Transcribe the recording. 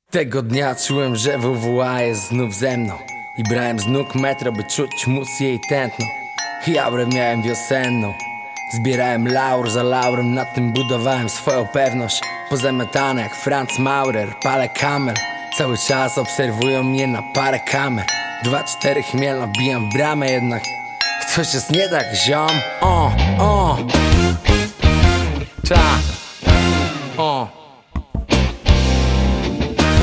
Tego dnia czułem, że WWA jest znów ze mną i brałem z nóg metro, by czuć móc jej tętno. I aurę miałem wiosenną, zbierałem laur za laurem, na tym budowałem swoją pewność. Pozamiatane jak Franz Maurer, palę kamer, cały czas obserwują mnie na parę kamer. 2-4 chmiel nabijam bramę, jednak coś jest nie tak, ziom. Ta.